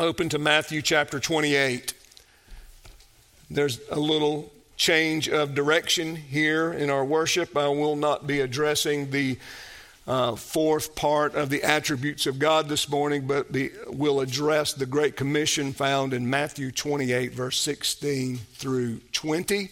open to Matthew chapter 28. There's a little change of direction here in our worship. I will not be addressing the fourth part of the attributes of God this morning, but we'll address the Great Commission found in Matthew 28, verse 16 through 20.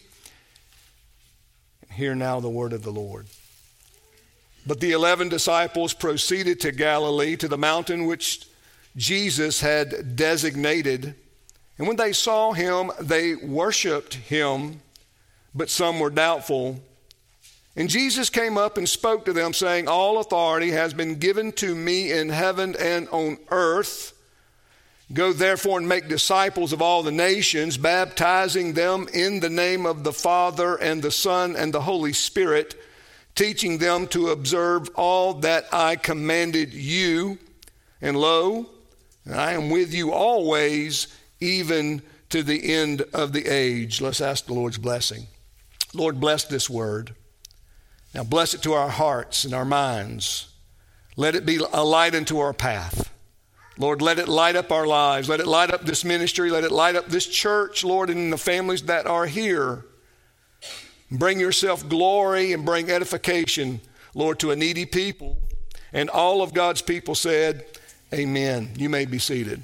Hear now the word of the Lord. But the 11 disciples proceeded to Galilee, to the mountain which Jesus had designated. And when they saw him, they worshiped him, but some were doubtful. And Jesus came up and spoke to them, saying, "All authority has been given to me in heaven and on earth. Go therefore and make disciples of all the nations, baptizing them in the name of the Father and the Son and the Holy Spirit, teaching them to observe all that I commanded you. And lo, I am with you always, even to the end of the age." Let's ask the Lord's blessing. Lord, bless this word. Now bless it to our hearts and our minds. Let it be a light unto our path. Lord, let it light up our lives. Let it light up this ministry. Let it light up this church, Lord, and the families that are here. Bring yourself glory and bring edification, Lord, to a needy people. And all of God's people said, amen. You may be seated.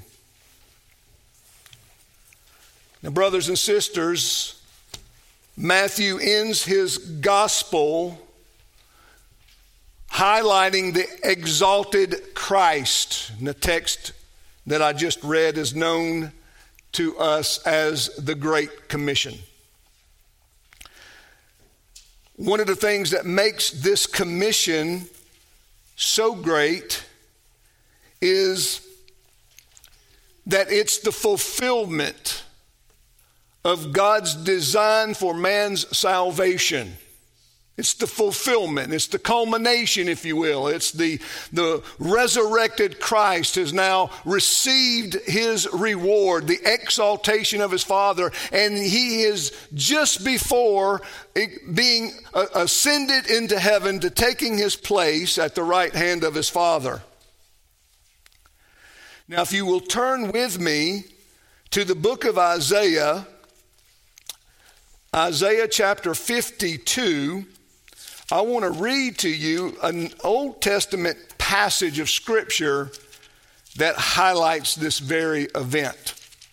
Now, brothers and sisters, Matthew ends his gospel highlighting the exalted Christ. And the text that I just read is known to us as the Great Commission. One of the things that makes this commission so great is that it's the fulfillment of God's design for man's salvation. It's the fulfillment. It's the culmination, if you will. It's the resurrected Christ has now received his reward, the exaltation of his Father, and he is just before being ascended into heaven to taking his place at the right hand of his Father. Now, if you will turn with me to the book of Isaiah, Isaiah chapter 52, I want to read to you an Old Testament passage of Scripture that highlights this very event.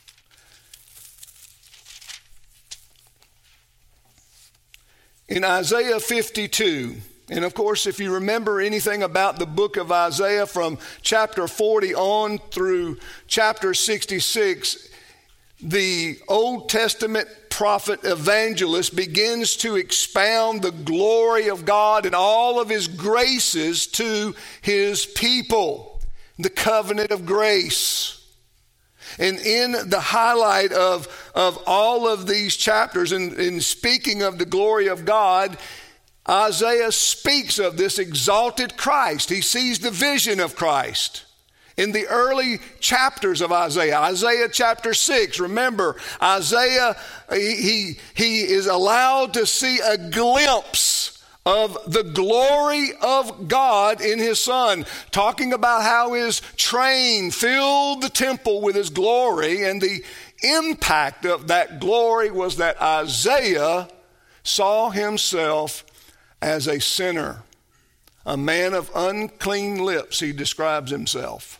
In Isaiah 52, and of course, if you remember anything about the book of Isaiah from chapter 40 on through chapter 66, the Old Testament prophet evangelist begins to expound the glory of God and all of his graces to his people, the covenant of grace. And in the highlight of all of these chapters, in speaking of the glory of God, Isaiah speaks of this exalted Christ. He sees the vision of Christ. In the early chapters of Isaiah chapter 6, remember, Isaiah, he is allowed to see a glimpse of the glory of God in his Son, talking about how his train filled the temple with his glory, and the impact of that glory was that Isaiah saw himself as a sinner, a man of unclean lips, he describes himself.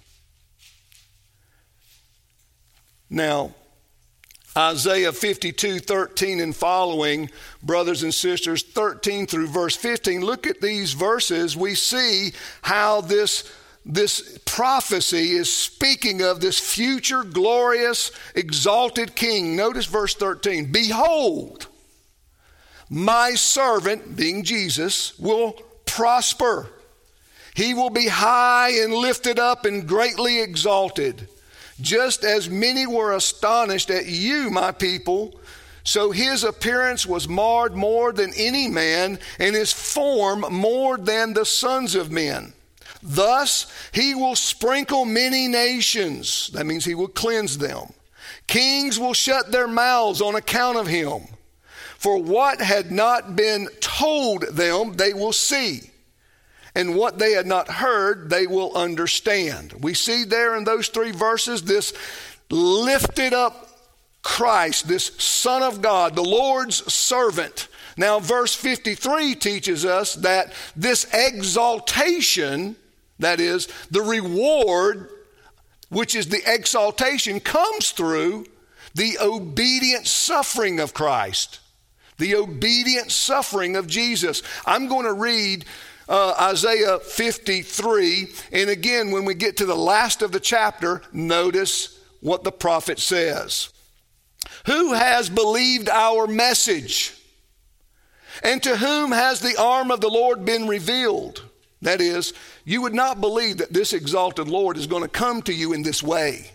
Now, Isaiah 52, 13 and following, brothers and sisters, 13 through verse 15, look at these verses. We see how this prophecy is speaking of this future glorious exalted king. Notice verse 13. "Behold, my servant," being Jesus, "will prosper. He will be high and lifted up and greatly exalted. Just as many were astonished at you, my people, so his appearance was marred more than any man, and his form more than the sons of men. Thus he will sprinkle many nations." That means he will cleanse them. "Kings will shut their mouths on account of him. For what had not been told them, they will see. And what they had not heard, they will understand." We see there in those three verses this lifted up Christ, this Son of God, the Lord's servant. Now, verse 53 teaches us that this exaltation, that is, the reward, which is the exaltation, comes through the obedient suffering of Christ, the obedient suffering of Jesus. I'm going to read Isaiah 53, and again, when we get to the last of the chapter, notice what the prophet says. Who has believed our message? And to whom has the arm of the Lord been revealed? That is, you would not believe that this exalted Lord is going to come to you in this way.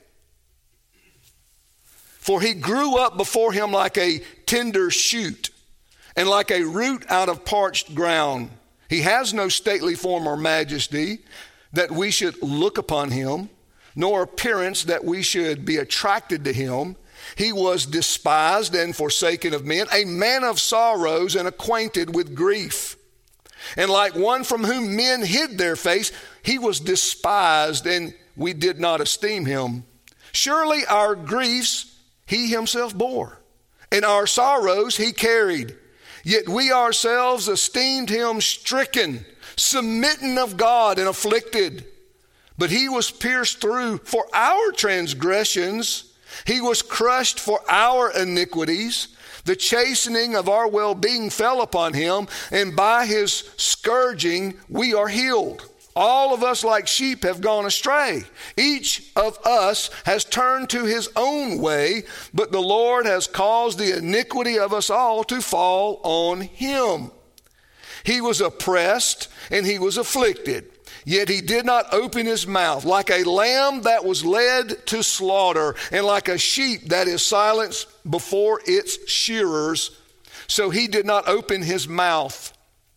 For he grew up before him like a tender shoot, and like a root out of parched ground. He has no stately form or majesty that we should look upon him, nor appearance that we should be attracted to him. He was despised and forsaken of men, a man of sorrows and acquainted with grief. And like one from whom men hid their face, he was despised, and we did not esteem him. Surely our griefs he himself bore, and our sorrows he carried. Yet we ourselves esteemed him stricken, smitten of God, and afflicted. But he was pierced through for our transgressions. He was crushed for our iniquities. The chastening of our well-being fell upon him, and by his scourging we are healed. All of us like sheep have gone astray. Each of us has turned to his own way, but the Lord has caused the iniquity of us all to fall on him. He was oppressed and he was afflicted, yet he did not open his mouth. Like a lamb that was led to slaughter, and like a sheep that is silenced before its shearers, so he did not open his mouth.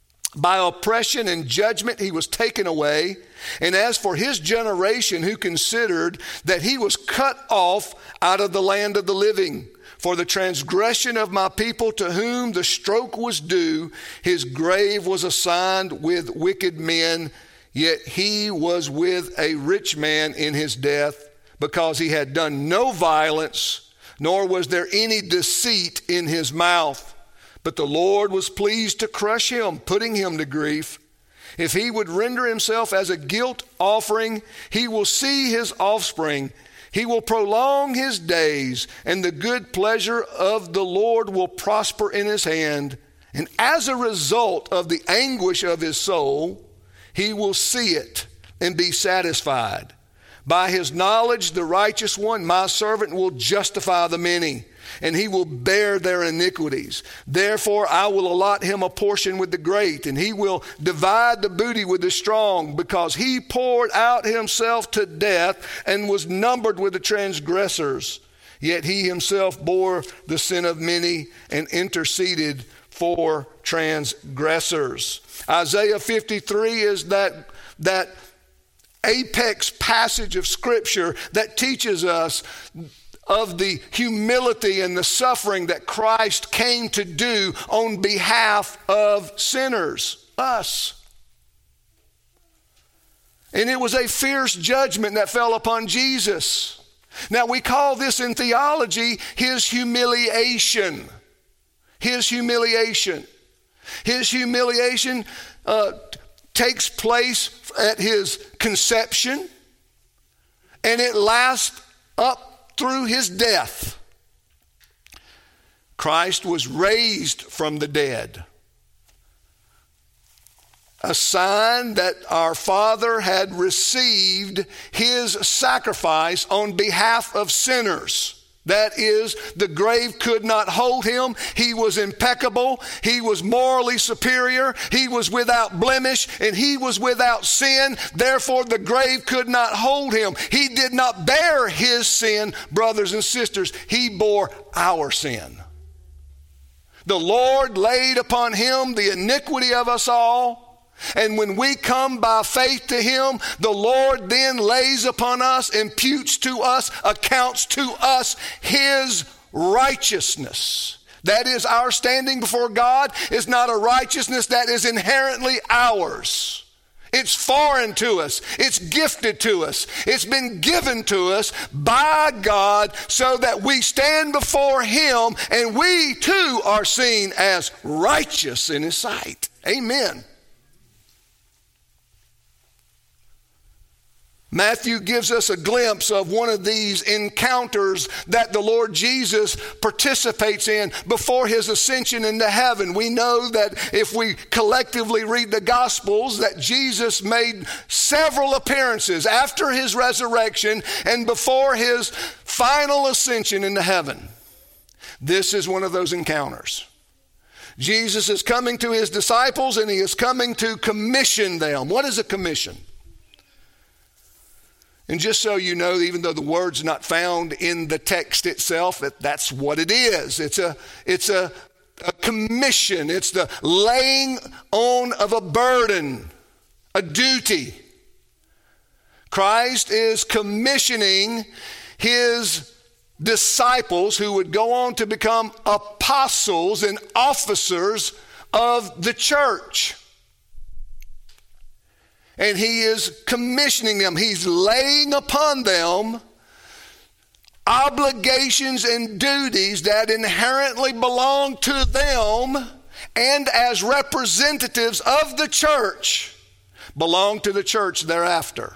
By oppression and judgment he was taken away. And as for his generation, who considered that he was cut off out of the land of the living, for the transgression of my people to whom the stroke was due, his grave was assigned with wicked men, yet he was with a rich man in his death, because he had done no violence, nor was there any deceit in his mouth. But the Lord was pleased to crush him, putting him to grief. If he would render himself as a guilt offering, he will see his offspring. He will prolong his days, and the good pleasure of the Lord will prosper in his hand. And as a result of the anguish of his soul, he will see it and be satisfied. By his knowledge, the righteous one, my servant, will justify the many, and he will bear their iniquities. Therefore, I will allot him a portion with the great, and he will divide the booty with the strong, because he poured out himself to death and was numbered with the transgressors. Yet he himself bore the sin of many and interceded for transgressors. Isaiah 53 is that apex passage of Scripture that teaches us of the humility and the suffering that Christ came to do on behalf of sinners, us. And it was a fierce judgment that fell upon Jesus. Now, we call this in theology his humiliation. His humiliation. His humiliation takes place at his conception, and it lasts up through his death. Christ was raised from the dead, a sign that our Father had received his sacrifice on behalf of sinners. That is, the grave could not hold him. He was impeccable. He was morally superior. He was without blemish, and he was without sin. Therefore, the grave could not hold him. He did not bear his sin, brothers and sisters. He bore our sin. The Lord laid upon him the iniquity of us all. And when we come by faith to him, the Lord then lays upon us, imputes to us, accounts to us his righteousness. That is, our standing before God is not a righteousness that is inherently ours. It's foreign to us. It's gifted to us. It's been given to us by God so that we stand before Him and we too are seen as righteous in His sight. Amen. Matthew gives us a glimpse of one of these encounters that the Lord Jesus participates in before His ascension into heaven. We know that if we collectively read the Gospels, that Jesus made several appearances after His resurrection and before His final ascension into heaven. This is one of those encounters. Jesus is coming to His disciples and He is coming to commission them. What is a commission? And just so you know, even though the word's not found in the text itself, that's what it is. It's a commission. It's the laying on of a burden, a duty. Christ is commissioning His disciples who would go on to become apostles and officers of the church. And He is commissioning them. He's laying upon them obligations and duties that inherently belong to them and as representatives of the church belong to the church thereafter.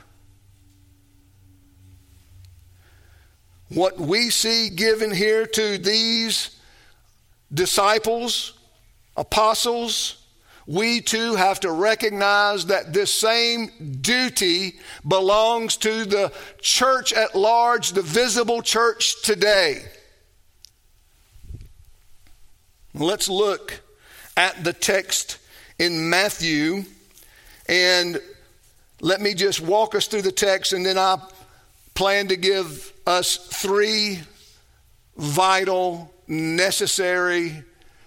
What we see given here to these disciples, apostles, we too have to recognize that this same duty belongs to the church at large, the visible church today. Let's look at the text in Matthew, and let me just walk us through the text, and then I plan to give us three vital, necessary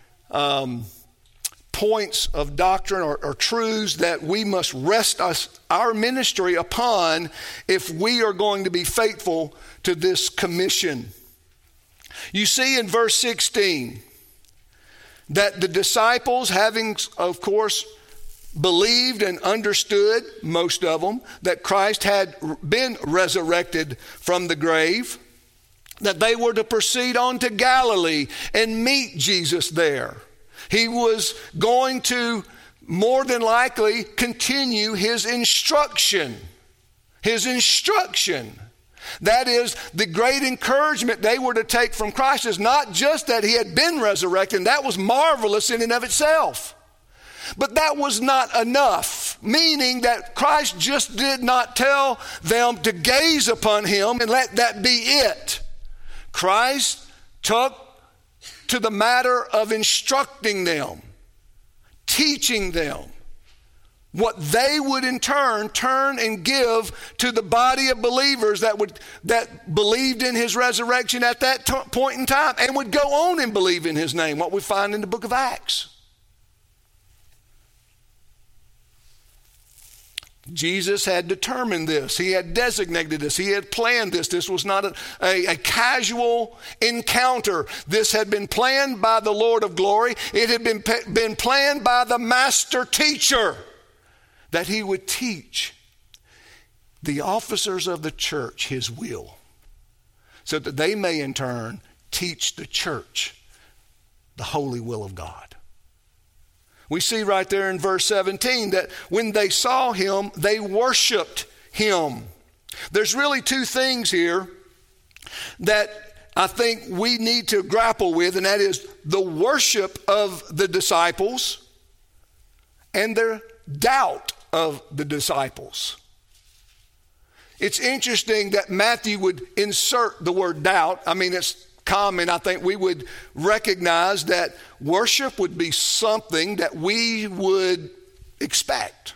points of doctrine or truths that we must rest our ministry upon if we are going to be faithful to this commission. You see in verse 16 that the disciples, having of course believed and understood, most of them, that Christ had been resurrected from the grave, that they were to proceed on to Galilee and meet Jesus there. He was going to more than likely continue His instruction. His instruction. That is, the great encouragement they were to take from Christ is not just that He had been resurrected, and that was marvelous in and of itself. But that was not enough, meaning that Christ just did not tell them to gaze upon Him and let that be it. Christ took to the matter of instructing them, teaching them what they would in turn and give to the body of believers that believed in His resurrection at that point in time and would go on and believe in His name, what we find in the book of Acts. Jesus had determined this. He had designated this. He had planned this. This was not a casual encounter. This had been planned by the Lord of glory. It had been planned by the master teacher that He would teach the officers of the church His will so that they may in turn teach the church the holy will of God. We see right there in verse 17 that when they saw Him, they worshiped Him. There's really two things here that I think we need to grapple with, and that is the worship of the disciples and their doubt of the disciples. It's interesting that Matthew would insert the word doubt. I mean, it's common. I think we would recognize that worship would be something that we would expect.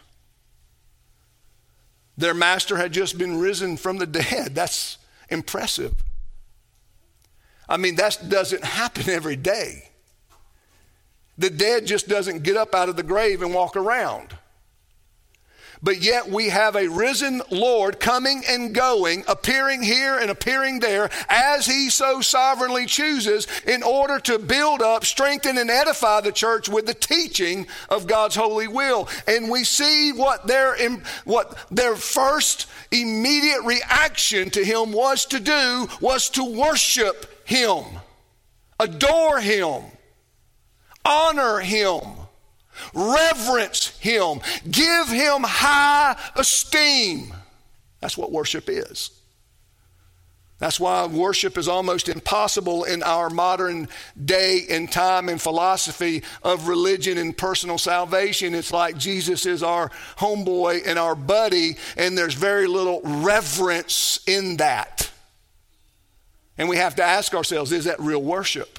Their master had just been risen from the dead. That's impressive. I mean, that doesn't happen every day. The dead just doesn't get up out of the grave and walk around. But yet we have a risen Lord coming and going, appearing here and appearing there as he so sovereignly chooses in order to build up, strengthen, and edify the church with the teaching of God's holy will. And we see what their first immediate reaction to him was to do was to worship him, adore him, honor him, reverence him, give him high esteem. That's what worship is. That's why worship is almost impossible in our modern day and time and philosophy of religion and personal salvation. It's like Jesus is our homeboy and our buddy, and there's very little reverence in that. And we have to ask ourselves, is that real worship?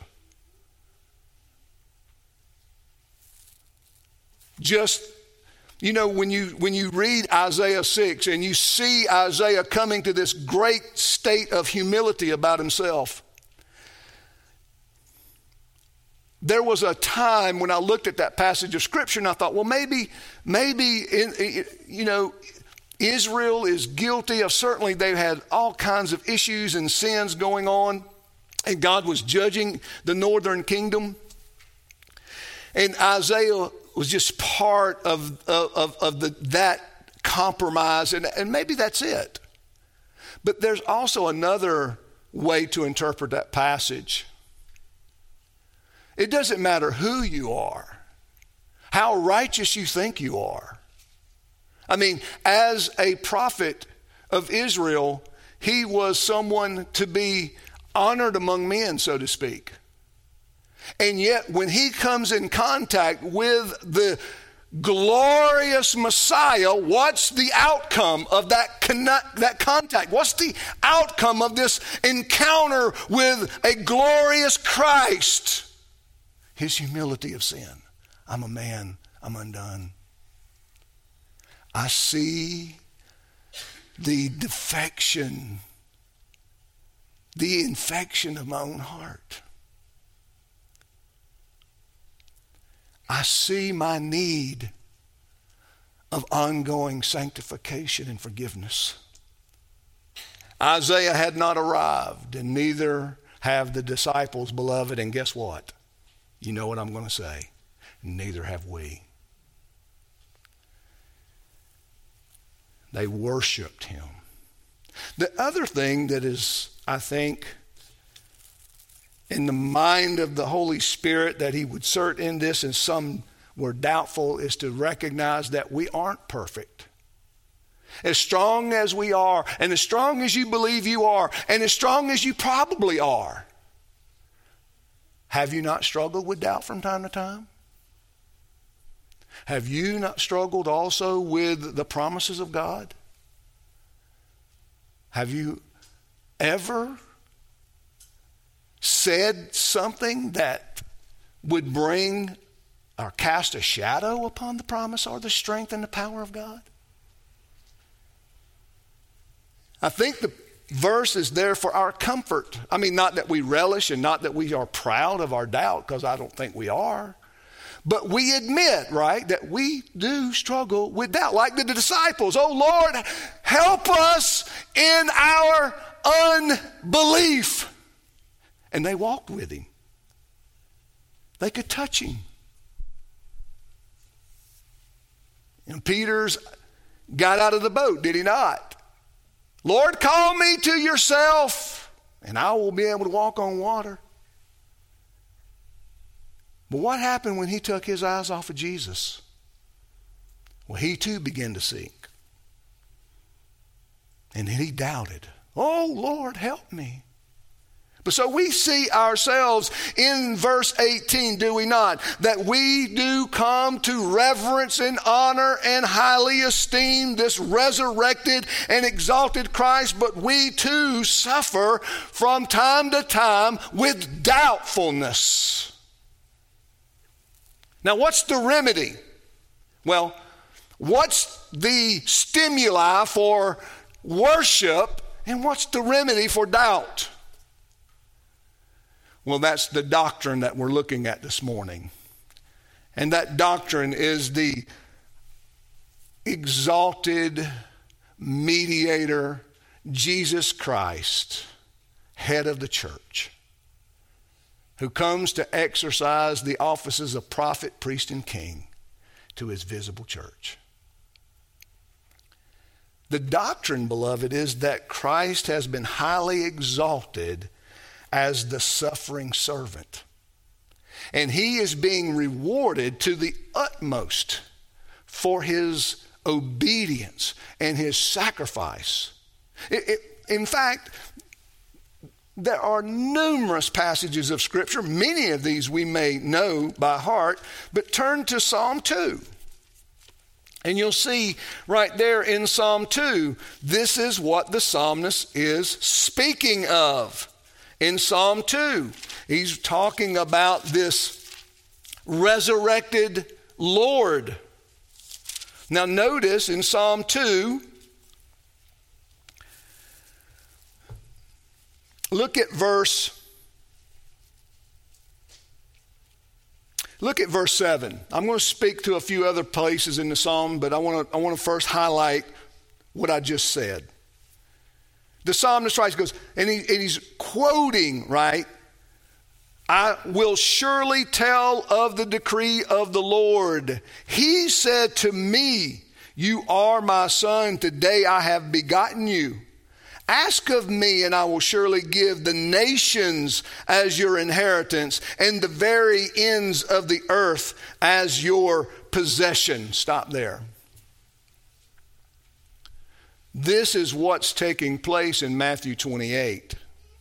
Just, when you read Isaiah 6 and you see Isaiah coming to this great state of humility about himself, there was a time when I looked at that passage of Scripture and I thought, well, maybe Israel is guilty of, certainly they had all kinds of issues and sins going on, and God was judging the northern kingdom. And Isaiah was just part of that compromise, and maybe that's it. But there's also another way to interpret that passage. It doesn't matter who you are, how righteous you think you are. I mean, as a prophet of Israel, he was someone to be honored among men, so to speak. And yet when he comes in contact with the glorious Messiah, what's the outcome of that contact? What's the outcome of this encounter with a glorious Christ? His humility of sin. I'm a man, I'm undone. I see the defection, the infection of my own heart. I see my need of ongoing sanctification and forgiveness. Isaiah had not arrived, and neither have the disciples, beloved. And guess what? You know what I'm going to say. Neither have we. They worshiped him. The other thing that is, I think, in the mind of the Holy Spirit that he would insert in this, and some were doubtful, is to recognize that we aren't perfect. As strong as we are, and as strong as you believe you are, and as strong as you probably are, have you not struggled with doubt from time to time? Have you not struggled also with the promises of God? Have you ever said something that would bring or cast a shadow upon the promise or the strength and the power of God? I think the verse is there for our comfort. I mean, not that we relish and not that we are proud of our doubt, because I don't think we are. But we admit, right, that we do struggle with doubt, like the disciples. Oh, Lord, help us in our unbelief. And they walked with him. They could touch him. And Peter's got out of the boat, did he not? Lord, call me to yourself, and I will be able to walk on water. But what happened when he took his eyes off of Jesus? Well, he too began to sink. And then he doubted. Oh, Lord, help me. But so we see ourselves in verse 18, do we not? That we do come to reverence and honor and highly esteem this resurrected and exalted Christ, but we too suffer from time to time with doubtfulness. Now, what's the remedy? Well, what's the stimuli for worship, and what's the remedy for doubt? Well, that's the doctrine that we're looking at this morning. And that doctrine is the exalted mediator, Jesus Christ, head of the church, who comes to exercise the offices of prophet, priest, and king to his visible church. The doctrine, beloved, is that Christ has been highly exalted as the suffering servant. And he is being rewarded to the utmost for his obedience and his sacrifice. In fact, there are numerous passages of Scripture, many of these we may know by heart, but turn to Psalm 2. And you'll see right there in Psalm 2, this is what the psalmist is speaking of. In Psalm 2, he's talking about this resurrected Lord. Now notice in Psalm 2, look at verse 7. I'm going to speak to a few other places in the psalm, but I want to first highlight what I just said. The psalmist writes, goes, and he's quoting, right? I will surely tell of the decree of the Lord. He said to me, you are my son. Today I have begotten you. Ask of me, and I will surely give the nations as your inheritance, and the very ends of the earth as your possession. Stop there. This is what's taking place in Matthew 28.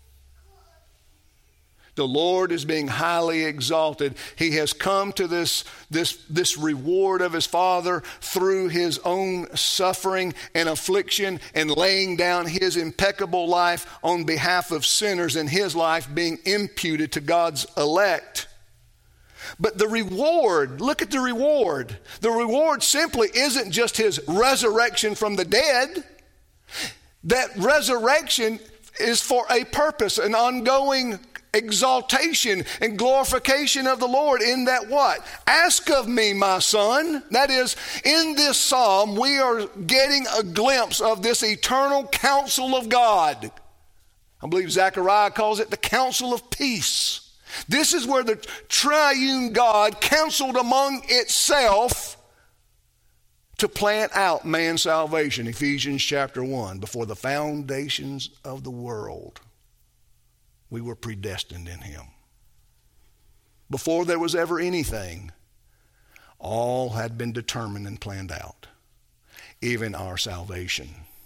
The Lord is being highly exalted. He has come to this reward of his Father through his own suffering and affliction and laying down his impeccable life on behalf of sinners, and his life being imputed to God's elect. But the reward, look at the reward. The reward simply isn't just his resurrection from the dead. That resurrection is for a purpose, an ongoing exaltation and glorification of the Lord, in that what? Ask of me, my son. That is, in this psalm, we are getting a glimpse of this eternal counsel of God. I believe Zechariah calls it the counsel of peace. This is where the triune God counseled among itself to plant out man's salvation. Ephesians chapter 1, before the foundations of the world, we were predestined in him. Before there was ever anything, all had been determined and planned out, even our salvation.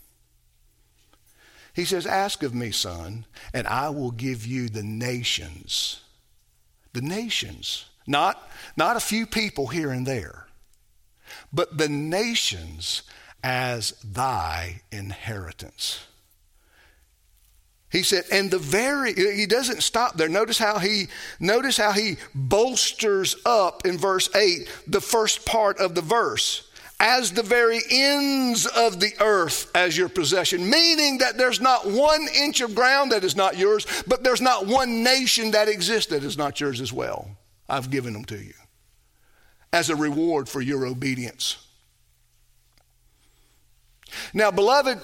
He says, ask of me, son, and I will give you the nations. The nations, not a few people here and there, but the nations as thy inheritance. He said, and he doesn't stop there. Notice how he bolsters up in verse 8, the first part of the verse, as the very ends of the earth as your possession, meaning that there's not 1 inch of ground that is not yours, but there's not one nation that exists that is not yours as well. I've given them to you as a reward for your obedience. Now, beloved,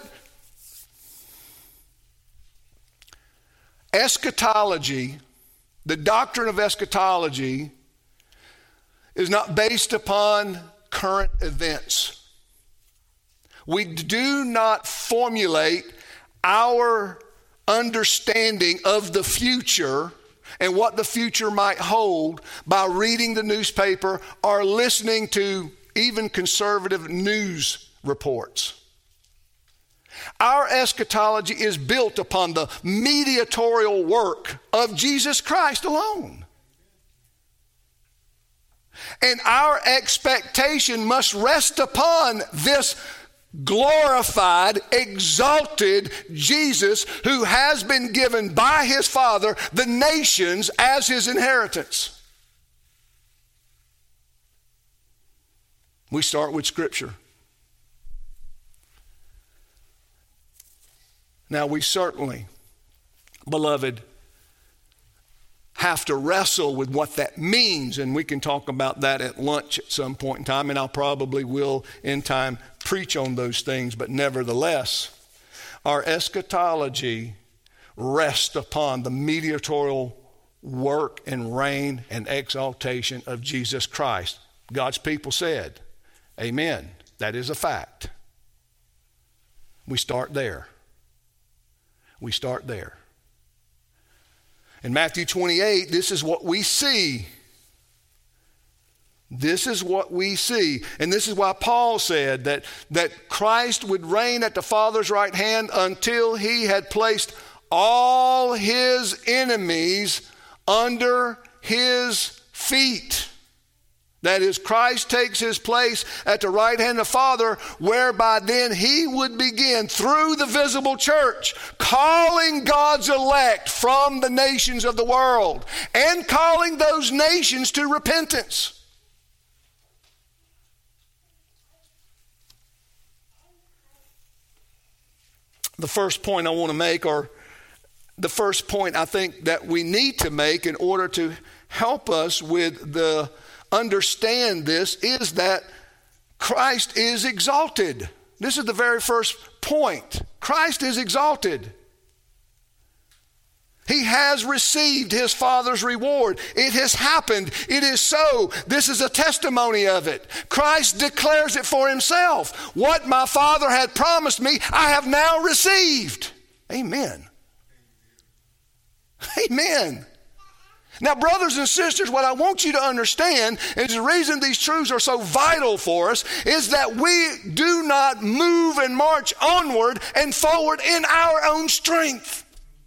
eschatology, the doctrine of eschatology, is not based upon current events. We do not formulate our understanding of the future and what the future might hold by reading the newspaper or listening to even conservative news reports. Our eschatology is built upon the mediatorial work of Jesus Christ alone. And our expectation must rest upon this glorified, exalted Jesus who has been given by his Father the nations as his inheritance. We start with Scripture. Now, we certainly, beloved, have to wrestle with what that means, and we can talk about that at lunch at some point in time, and I'll probably will in time preach on those things, but nevertheless, our eschatology rests upon the mediatorial work and reign and exaltation of Jesus Christ. God's people said, amen. That is a fact. We start there. We start there. In Matthew 28, this is what we see. This is what we see. And this is why Paul said that Christ would reign at the Father's right hand until he had placed all his enemies under his feet. That is, Christ takes his place at the right hand of the Father, whereby then he would begin through the visible church, calling God's elect from the nations of the world and calling those nations to repentance. The first point I want to make, or the first point I think that we need to make in order to help us with the understand this, is that Christ is exalted. This is the very first point. Christ is exalted. He has received his Father's reward. It has happened. It is so. This is a testimony of it. Christ declares it for himself. What my Father had promised me, I have now received. Amen. Amen. Now, brothers and sisters, what I want you to understand is the reason these truths are so vital for us is that we do not move and march onward and forward in our own strength,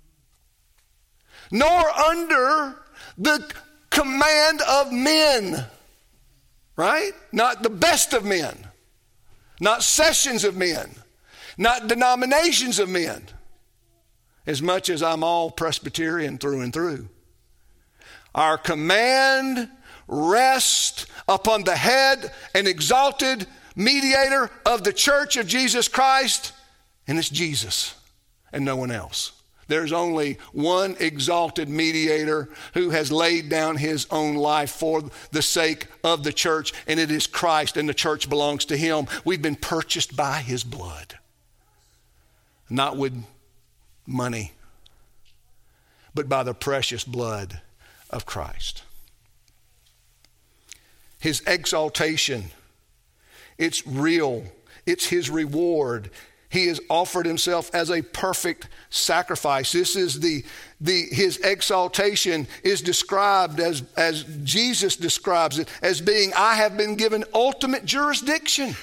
nor under the command of men, right? Not the best of men, not sessions of men, not denominations of men, as much as I'm all Presbyterian through and through. Our command rests upon the head and exalted mediator of the church of Jesus Christ, and it's Jesus and no one else. There's only one exalted mediator who has laid down his own life for the sake of the church, and it is Christ, and the church belongs to him. We've been purchased by his blood, not with money, but by the precious blood of Christ. His exaltation, it's real. It's his reward. He has offered himself as a perfect sacrifice. This is his exaltation is described as Jesus describes it, as being, I have been given ultimate jurisdiction.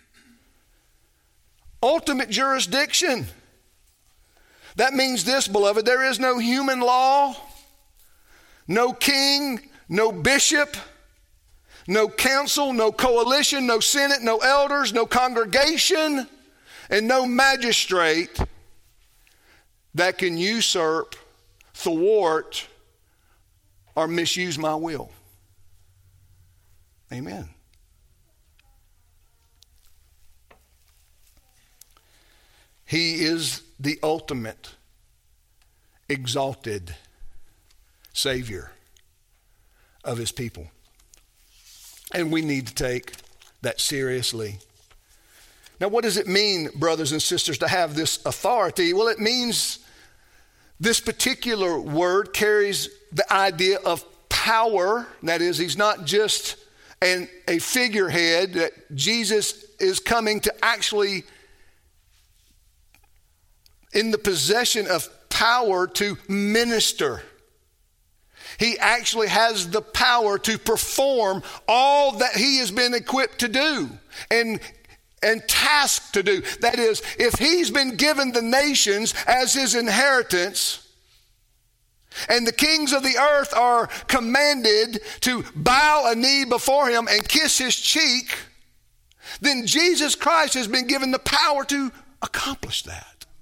Ultimate jurisdiction. That means this, beloved, there is no human law, no king, no bishop, no council, no coalition, no senate, no elders, no congregation, and no magistrate that can usurp, thwart, or misuse my will. Amen. He is the ultimate exalted Savior of his people. And we need to take that seriously. Now, what does it mean, brothers and sisters, to have this authority? Well, it means this particular word carries the idea of power. That is, he's not just a figurehead, that Jesus is coming to actually in the possession of power to minister. He actually has the power to perform all that he has been equipped to do and tasked to do. That is, if he's been given the nations as his inheritance, and the kings of the earth are commanded to bow a knee before him and kiss his cheek, then Jesus Christ has been given the power to accomplish that.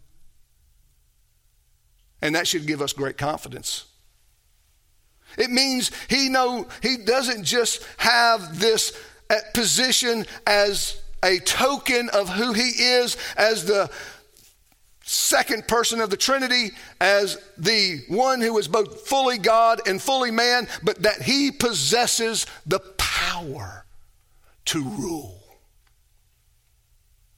And that should give us great confidence. It means he doesn't just have this position as a token of who he is, as the second person of the Trinity, as the one who is both fully God and fully man, but that he possesses the power to rule.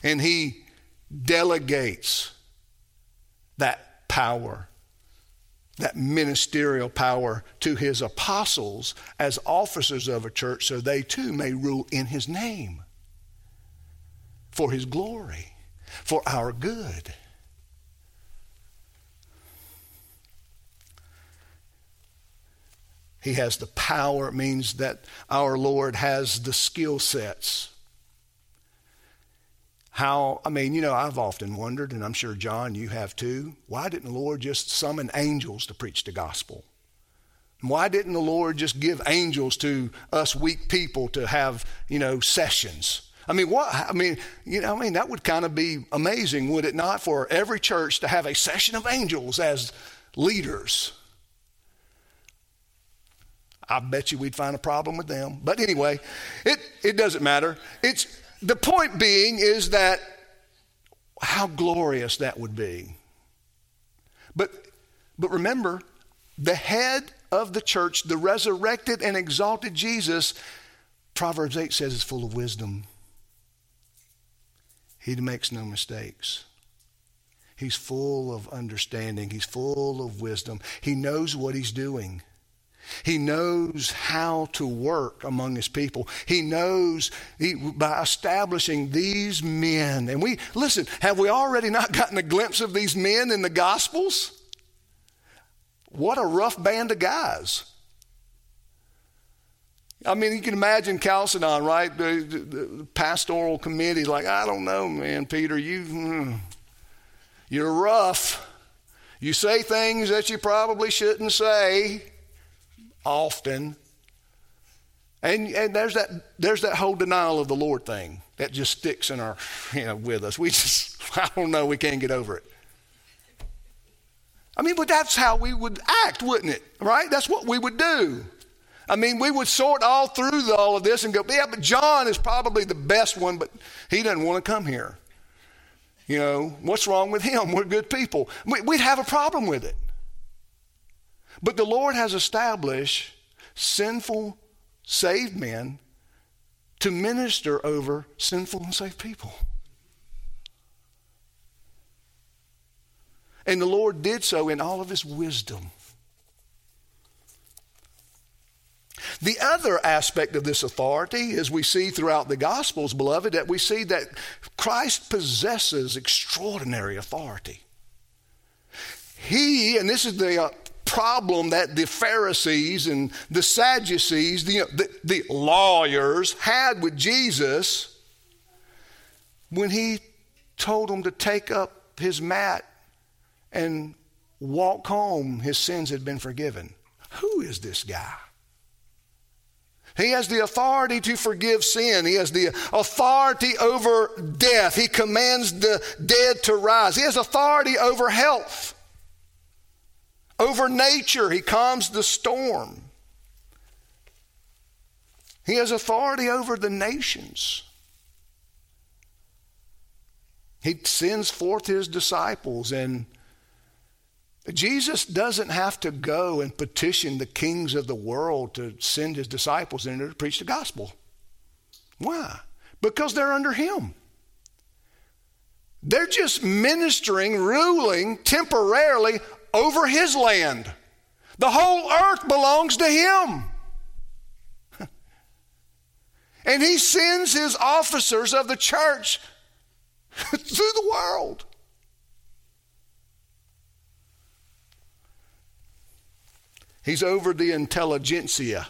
And he delegates that power, that ministerial power, to his apostles as officers of a church, so they too may rule in his name, for his glory, for our good. He has the power. It means that our Lord has the skill sets. I've often wondered, and I'm sure, John, you have too, why didn't the Lord just summon angels to preach the gospel? Why didn't the Lord just give angels to us weak people to have, sessions? That would kind of be amazing, would it not, for every church to have a session of angels as leaders? I bet you we'd find a problem with them. But anyway, it doesn't matter. The point being is that how glorious that would be. But remember, the head of the church, the resurrected and exalted Jesus, Proverbs 8 says, is full of wisdom. He makes no mistakes. He's full of understanding. He's full of wisdom. He knows what he's doing. He knows how to work among his people. He knows by establishing these men. And have we already not gotten a glimpse of these men in the Gospels? What a rough band of guys. You can imagine Chalcedon, right? The pastoral committee, I don't know, man, Peter, you're rough. You say things that you probably shouldn't say. Often. And there's that whole denial of the Lord thing that just sticks in our, with us. I don't know, we can't get over it. But that's how we would act, wouldn't it? Right? That's what we would do. We would sort all through all of this and go, yeah, but John is probably the best one, but he doesn't want to come here. What's wrong with him? We're good people. We'd have a problem with it. But the Lord has established sinful, saved men to minister over sinful and saved people. And the Lord did so in all of his wisdom. The other aspect of this authority, as we see throughout the Gospels, beloved, that we see that Christ possesses extraordinary authority. And this is the problem that the Pharisees and the Sadducees, the lawyers, had with Jesus when he told them to take up his mat and walk home. His sins had been forgiven. Who is this guy? He has the authority to forgive sin. He has the authority over death. He commands the dead to rise. He has authority over health. Over nature, he calms the storm. He has authority over the nations. He sends forth his disciples, and Jesus doesn't have to go and petition the kings of the world to send his disciples in there to preach the gospel. Why? Because they're under him. They're just ministering, ruling temporarily over his land. The whole earth belongs to him. And he sends his officers of the church through the world. He's over the intelligentsia.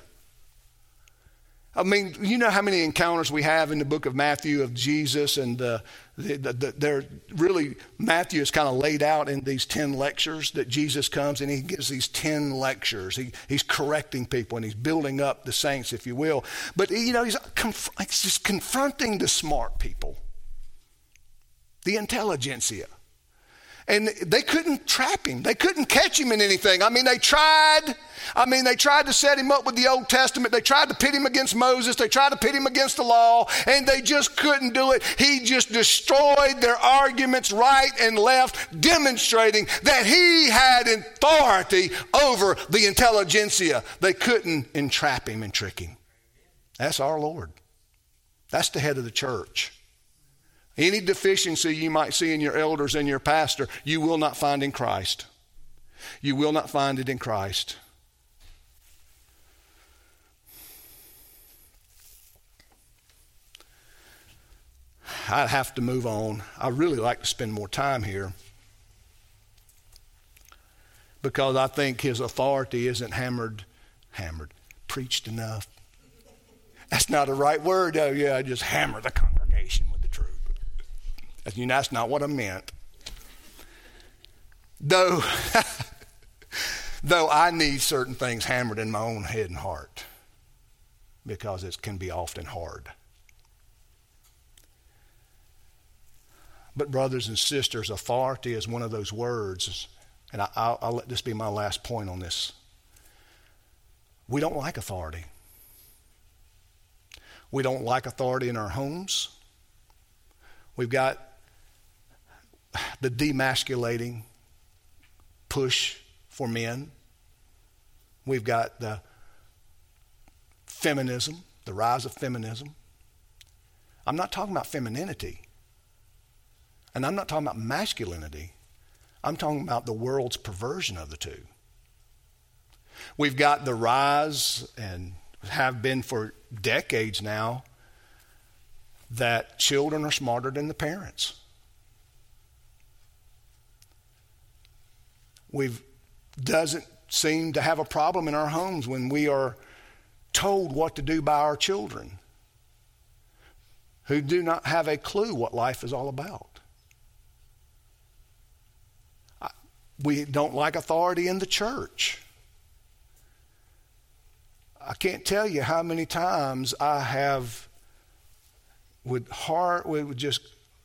You know how many encounters we have in the book of Matthew of Jesus, and they're really, Matthew is kind of laid out in these 10 lectures that Jesus comes and he gives these 10 lectures. He's correcting people and he's building up the saints, if you will. But he's just confronting the smart people, the intelligentsia. And they couldn't trap him. They couldn't catch him in anything. They tried. They tried to set him up with the Old Testament. They tried to pit him against Moses. They tried to pit him against the law, and they just couldn't do it. He just destroyed their arguments right and left, demonstrating that he had authority over the intelligentsia. They couldn't entrap him and trick him. That's our Lord. That's the head of the church. Any deficiency you might see in your elders and your pastor, you will not find in Christ. You will not find it in Christ. I have to move on. I really like to spend more time here because I think his authority isn't preached enough. That's not the right word. Oh, yeah, I just hammer the congregation with the truth. That's not what I meant. Though I need certain things hammered in my own head and heart because it can be often hard. But brothers and sisters, authority is one of those words, and I'll let this be my last point on this. We don't like authority. We don't like authority in our homes. We've got the demasculating push for men. We've got the feminism, the rise of feminism. I'm not talking about femininity. And I'm not talking about masculinity. I'm talking about the world's perversion of the two. We've got the rise, and have been for decades now, that children are smarter than the parents. Doesn't seem to have a problem in our homes when we are told what to do by our children who do not have a clue what life is all about. We don't like authority in the church. I can't tell you how many times I have with just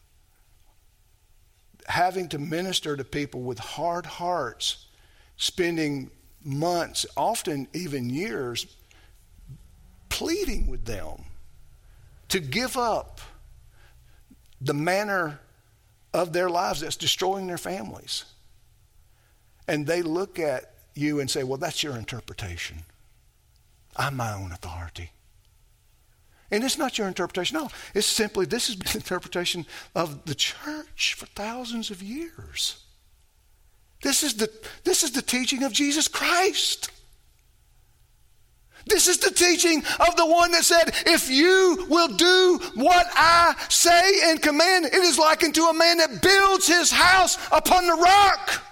having to minister to people with hard hearts, spending months, often even years, pleading with them to give up the manner of their lives that's destroying their families. And they look at you and say, well, that's your interpretation. I'm my own authority. And it's not your interpretation. No, it's simply, this has been the interpretation of the church for thousands of years. This is the teaching of Jesus Christ. This is the teaching of the one that said, if you will do what I say and command, it is likened to a man that builds his house upon the rock.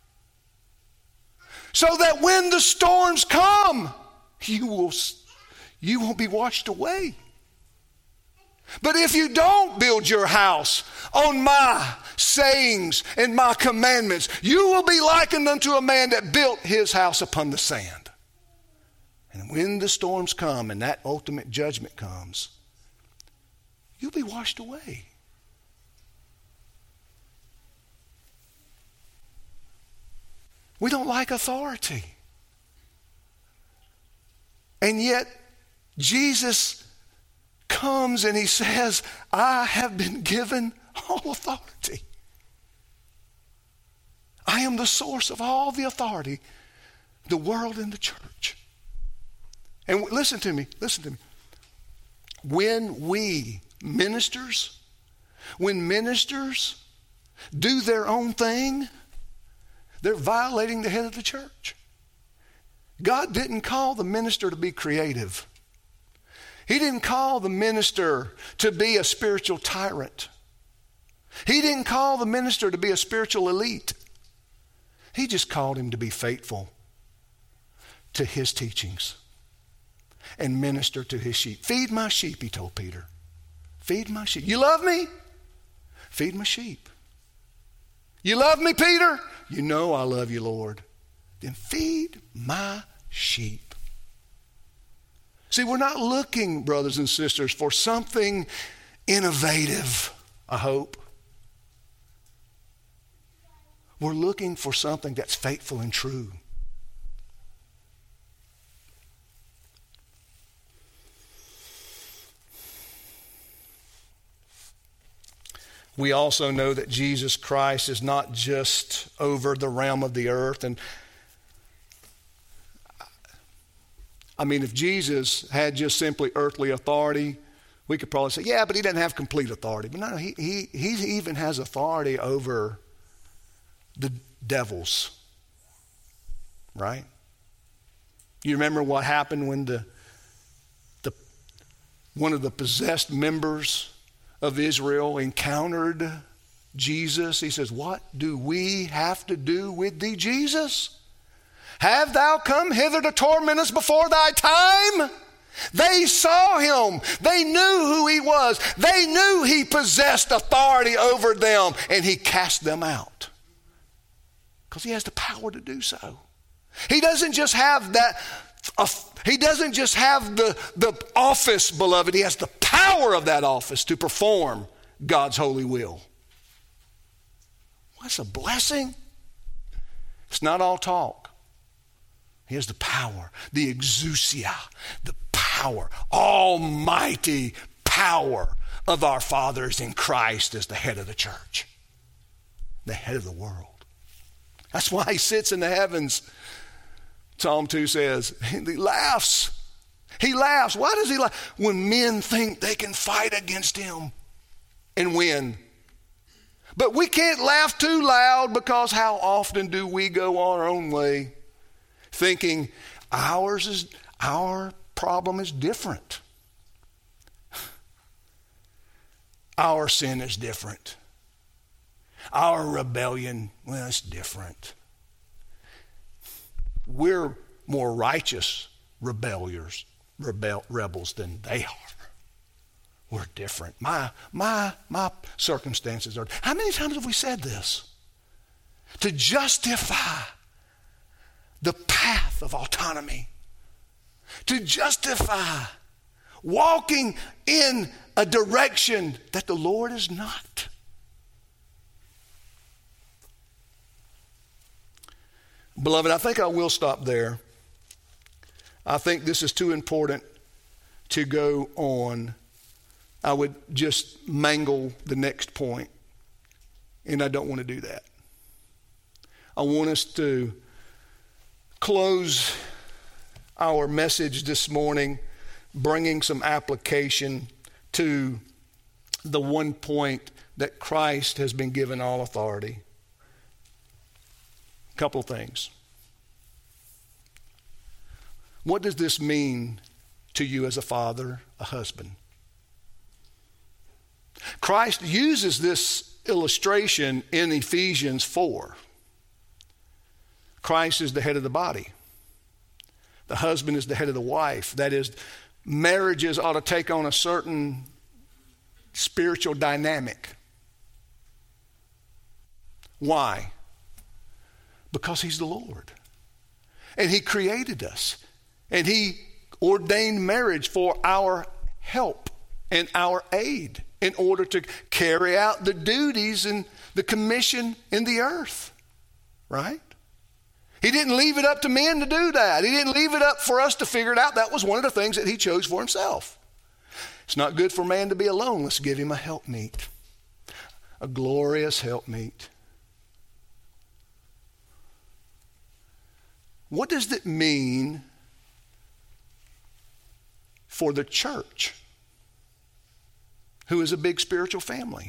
So that when the storms come, you won't be washed away. But if you don't build your house on my sayings and my commandments, you will be likened unto a man that built his house upon the sand. And when the storms come and that ultimate judgment comes, you'll be washed away. We don't like authority. And yet, Jesus comes and he says, I have been given all authority. I am the source of all the authority, the world and the church. And listen to me. When ministers do their own thing, they're violating the head of the church. God didn't call the minister to be creative. He didn't call the minister to be a spiritual tyrant. He didn't call the minister to be a spiritual elite. He just called him to be faithful to his teachings and minister to his sheep. Feed my sheep, he told Peter. Feed my sheep. You love me? Feed my sheep. You love me, Peter? You know I love you, Lord. Then feed my sheep. See, we're not looking, brothers and sisters, for something innovative, I hope. We're looking for something that's faithful and true. We also know that Jesus Christ is not just over the realm of the earth. And I mean, if Jesus had just simply earthly authority, We could probably say, yeah, but he doesn't have complete authority. But no, he even has authority over the devils, right? You remember what happened when one of the possessed members of Israel encountered Jesus? He says, what do we have to do with thee, Jesus? Have thou come hither to torment us before thy time? They saw him. They knew who he was. They knew he possessed authority over them, and he cast them out because he has the power to do so. He doesn't just have that. He doesn't just have the office, beloved. He has the power of that office to perform God's holy will. What's a blessing? It's not all talk. He has the power, the exousia, the power, almighty power of our fathers in Christ as the head of the church, the head of the world. That's why he sits in the heavens. Psalm 2 says, he laughs. He laughs. Why does he laugh? When men think they can fight against him and win. But we can't laugh too loud, because how often do we go our own way thinking our problem is different. Our sin is different. Our rebellion, well, it's different. We're more righteous rebels than they are. We're different. My circumstances are. How many times have we said this? To justify the path of autonomy, to justify walking in a direction that the Lord is not. Beloved, I think I will stop there. I think this is too important to go on. I would just mangle the next point, and I don't want to do that. I want us to close our message this morning bringing some application to the one point that Christ has been given all authority. A couple of things. What does this mean to you as a father, a husband? Christ uses this illustration in Ephesians 4. Christ is the head of the body. The husband is the head of the wife. That is, marriages ought to take on a certain spiritual dynamic. Why? Because he's the Lord. And he created us. And he ordained marriage for our help and our aid in order to carry out the duties and the commission in the earth. Right? He didn't leave it up to men to do that. He didn't leave it up for us to figure it out. That was one of the things that he chose for himself. It's not good for man to be alone. Let's give him a helpmeet, a glorious helpmeet. What does it mean for the church, who is a big spiritual family?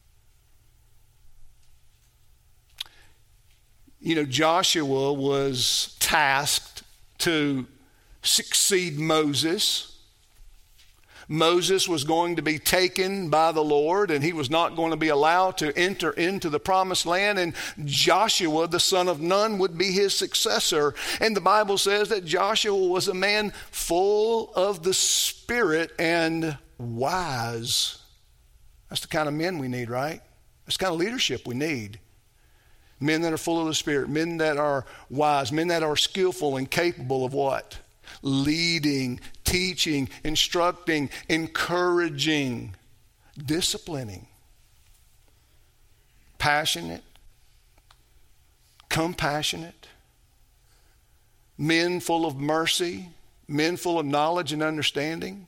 You know, Joshua was tasked to succeed Moses. Moses was going to be taken by the Lord, and he was not going to be allowed to enter into the promised land, and Joshua, the son of Nun, would be his successor. And the Bible says that Joshua was a man full of the Spirit and wise. That's the kind of men we need, right? That's the kind of leadership we need. Men that are full of the Spirit, men that are wise, men that are skillful and capable of what? Leading, teaching, instructing, encouraging, disciplining, passionate, compassionate, men full of mercy, men full of knowledge and understanding.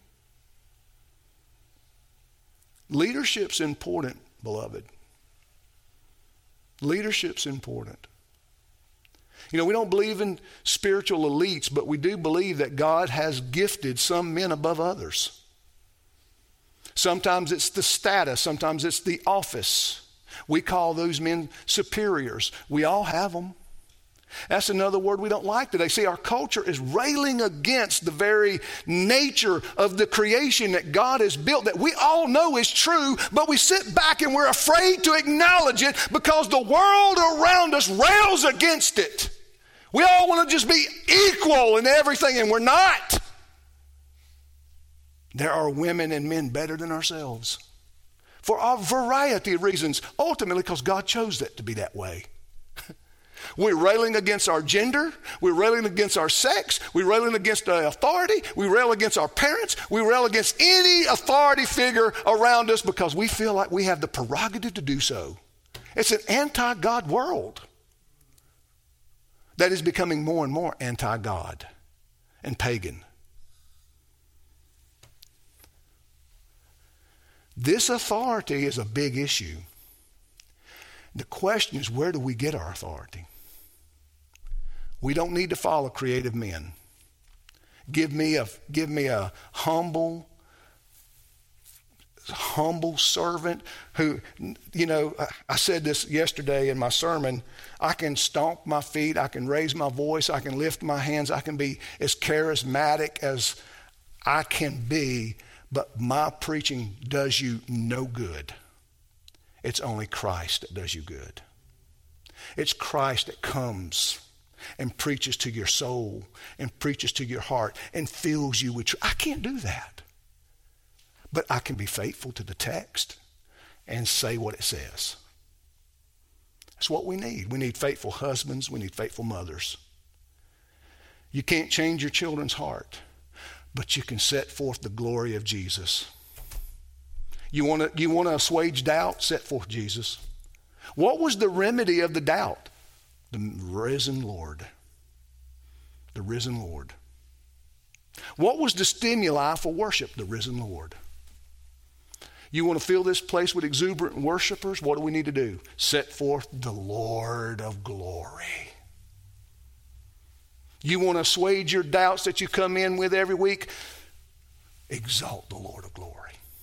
Leadership's important, beloved. Leadership's important. You know, we don't believe in spiritual elites, but we do believe that God has gifted some men above others. Sometimes it's the status. Sometimes it's the office. We call those men superiors. We all have them. That's another word we don't like today. See, our culture is railing against the very nature of the creation that God has built, that we all know is true, but we sit back and we're afraid to acknowledge it because the world around us rails against it. We all want to just be equal in everything, and we're not. There are women and men better than ourselves for a variety of reasons, ultimately because God chose it to be that way. We're railing against our gender. We're railing against our sex. We're railing against the authority. We rail against our parents. We rail against any authority figure around us because we feel like we have the prerogative to do so. It's an anti-God world that is becoming more and more anti-God and pagan. This authority is a big issue. The question is, where do we get our authority? We don't need to follow creative men. Give me a humble servant who, I said this yesterday in my sermon, I can stomp my feet, I can raise my voice, I can lift my hands, I can be as charismatic as I can be, but my preaching does you no good. It's only Christ that does you good. It's Christ that comes and preaches to your soul and preaches to your heart and fills you with truth. I can't do that. But I can be faithful to the text and say what it says. That's what we need. We need faithful husbands. We need faithful mothers. You can't change your children's heart, but you can set forth the glory of Jesus. You want to assuage doubt? Set forth Jesus. What was the remedy of the doubt? The risen Lord. The risen Lord. What was the stimuli for worship? The risen Lord. You want to fill this place with exuberant worshipers? What do we need to do? Set forth the Lord of glory. You want to assuage your doubts that you come in with every week? Exalt the Lord of glory.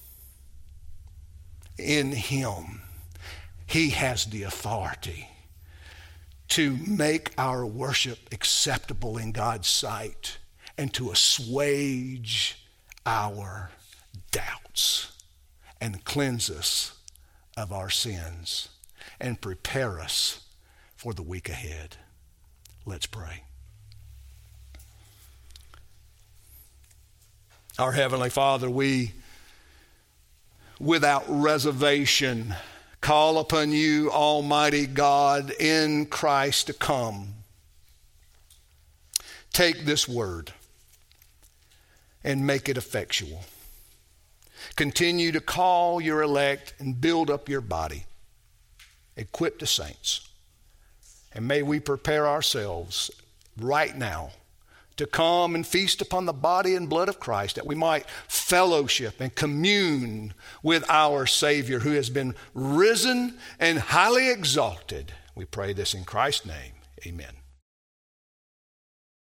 In him, he has the authority to make our worship acceptable in God's sight and to assuage our doubts and cleanse us of our sins and prepare us for the week ahead. Let's pray. Our Heavenly Father, we, without reservation, call upon you, Almighty God, in Christ to come. Take this word and make it effectual. Continue to call your elect and build up your body. Equip the saints. And may we prepare ourselves right now to come and feast upon the body and blood of Christ, that we might fellowship and commune with our Savior who has been risen and highly exalted. We pray this in Christ's name. Amen.